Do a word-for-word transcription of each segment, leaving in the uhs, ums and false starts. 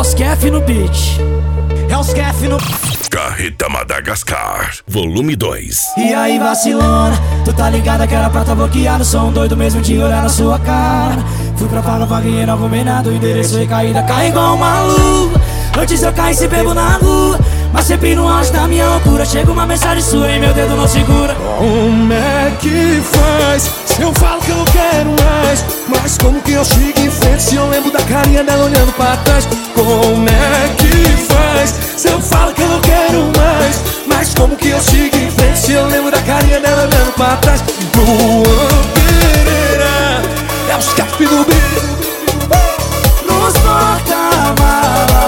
os Kef no beat. É os Kef no... Carreta Madagascar, volume dois. E aí vacilona, tu tá ligada que era pra tá bloqueado. Sou um doido mesmo de olhar na sua cara. Fui pra Fala Vaguinha, não arrumei nada. O endereço recaída, cai igual uma luva. Antes eu caí se bebo na rua, mas sempre no auge da minha loucura chega uma mensagem sua e meu dedo não segura. Como é que faz? Se eu falo que eu não quero mais, mas como que eu sigo em frente se eu lembro da carinha dela olhando pra trás? Como é que faz? Se eu falo que eu não quero mais, mas como que eu sigo em frente se eu lembro da carinha dela olhando pra trás? Luan Pereira, é os Kef do beat. Nos porta-malas.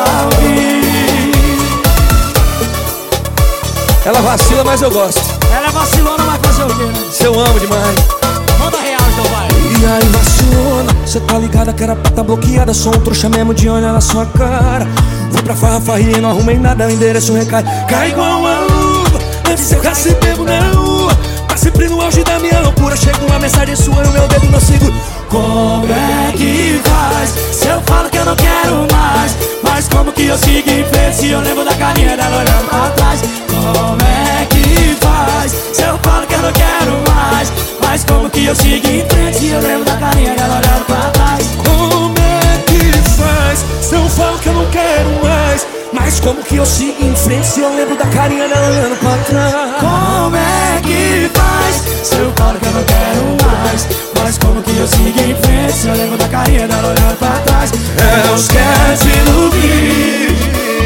Ela vacila, mas eu gosto. Ela é vacilona, mas fazer o quê, né? Se eu amo demais. Manda real então, vai. E aí vacilona, cê tá ligada que era pra tá bloqueada. Sou um trouxa mesmo de olhar na sua cara. Fui pra farra, farrinha, não arrumei nada. O endereço recai, cai igual uma luva. Antes eu já se bebo na rua, mas sempre no auge da minha loucura chega uma mensagem sua e o meu dedo não segura. Como é que faz? Se eu falo que eu não quero mais, mas como que eu sigo em frente se eu lembro da carinha dela olhando pra trás? Como é que faz? Se eu falo que eu não quero mais, mas como que eu sigo em frente se eu lembro da carinha dela olhando pra trás? Como é que faz? Se eu falo que eu não quero mais, mas como que eu sigo em frente se eu lembro da carinha dela olhando pra trás? Como é que faz? Se eu falo que eu não quero mais, mas como que eu sigo em frente se eu lembro da carinha dela olhando pra trás? É os Kef do beat.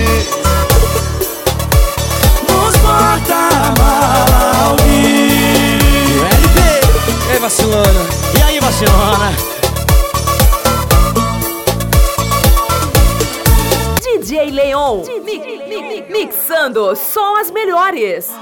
Nos porta-malas ao vivo. L P. E aí vacilona? E aí vacilona? D J Leon, mi- mi- mi- mixando só as melhores.